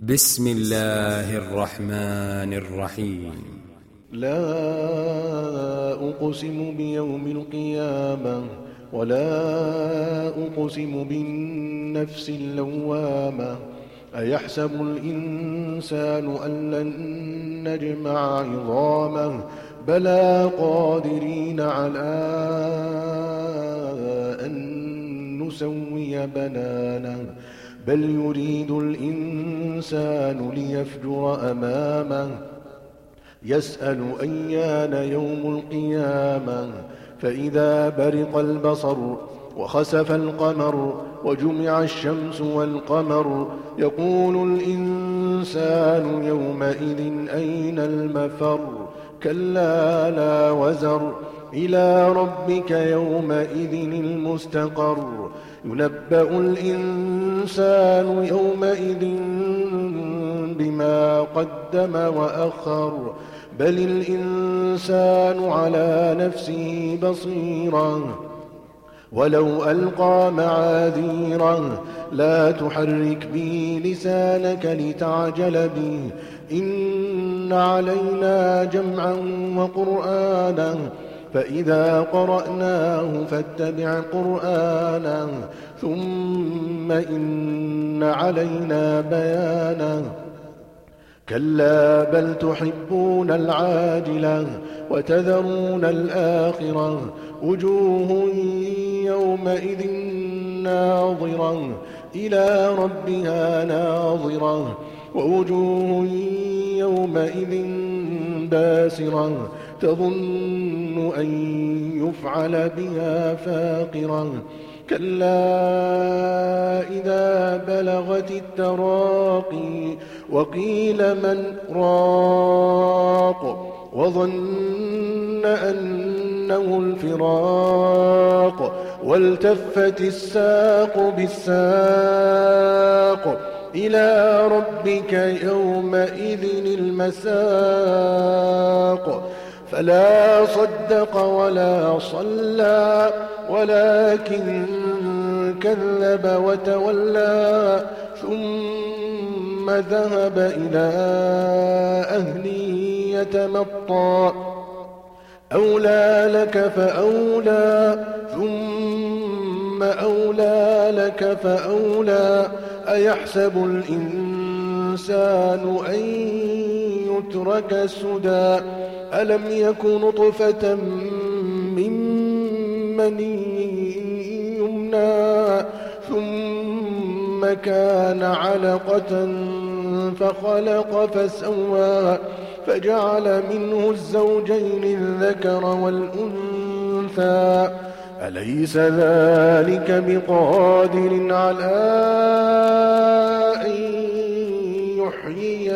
بسم الله الرحمن الرحيم. لا أقسم بيوم القيامة ولا أقسم بالنفس اللوامة أيحسب الإنسان أن لن نجمع عظامه بلى قادرين على أن نسوي بنانه بل يريد الإنسان ليفجر أمامه يسأل أيان يوم القيامة فإذا برق البصر وخسف القمر وجمع الشمس والقمر يقول الإنسان يومئذ أين المفر كلا لا وزر إلى ربك يومئذ المستقر ينبأ الإنسان يومئذ بما قدم وأخر بل الإنسان على نفسه بصيرة ولو ألقى معاذيره لا تحرك به لسانك لتعجل به إن علينا جمعا وقرآنا فإذا قرأناه فاتبع قرآنا ثم إن علينا بيانا كلا بل تحبون العاجلة وتذرون الآخرة وجوه يومئذ ناظرة إلى ربها ناظرة ووجوه يومئذ باسرة تظن أن يفعل بها فاقرة كلا إذا بلغت التراقي وقيل من راق وظن أنه الفراق والتفت الساق بالساق إلى ربك يومئذ المساق فلا صدق ولا صلى ولكن كذب وتولى ثم ذهب إلى أهله يتمطى أولى لك فأولى ثم أولى لك فأولى أيحسب الإنسان أن يترك سدى ألم يك نطفة من مني يمنى ثم كان علقة فخلق فسوى فجعل منه الزوجين الذكر والأنثى أليس ذلك بقادر على أن يحيي